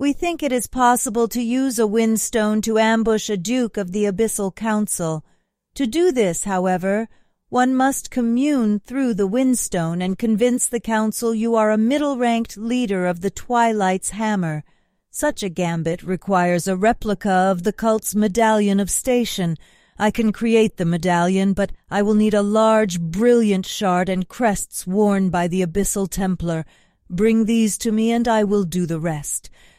We think it is possible to use a windstone to ambush a duke of the Abyssal Council. To do this, however, one must commune through the windstone and convince the council you are a middle-ranked leader of the Twilight's Hammer. Such a gambit requires a replica of the cult's medallion of station. I can create the medallion, but I will need a large, brilliant shard and crests worn by the Abyssal Templar. Bring these to me and I will do the rest.